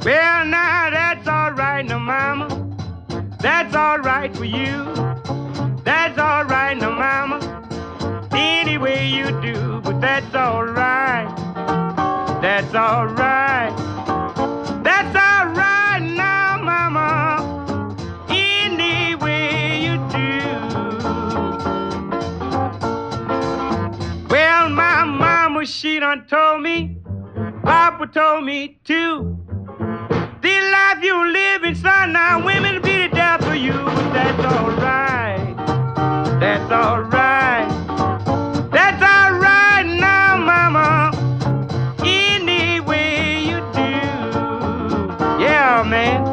Well, now that's all right, now, mama. That's all right for you. That's all right, now, mama. Any way you do, but that's all right. That's all right. That's all right now, mama. Any way you do. Well, my mama, she done told me, Papa told me too. This life you living, son, now women be the death for you, but that's all right. That's all right. That's all right now, mama. Any way you do. Yeah, man.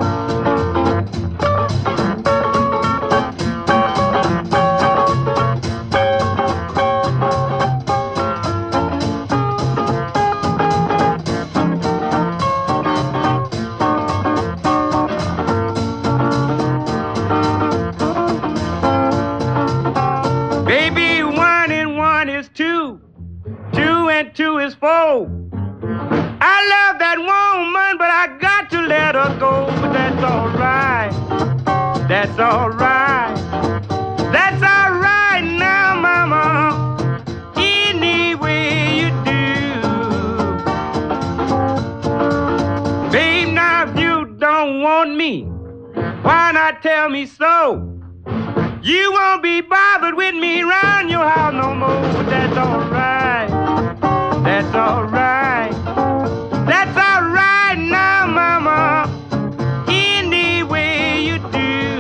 Baby, 1 and 1 is 2. 2 and 2 is 4. I love that woman, but I got to let her go. But that's all right. That's all right. That's all right now, mama. Any way you do. Babe, now if you don't want me, why not tell me so? You won't be bothered with me around your house no more, but that's all right. That's all right. That's all right now, mama. Any way you do.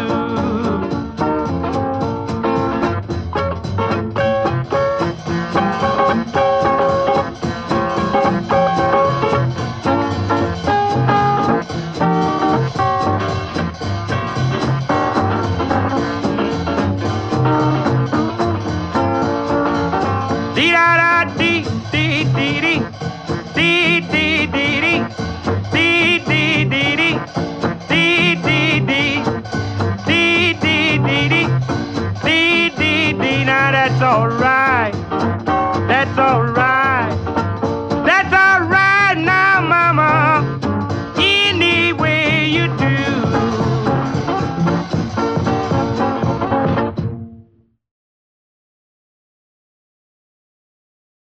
Dee da da dee dee dee dee dee dee.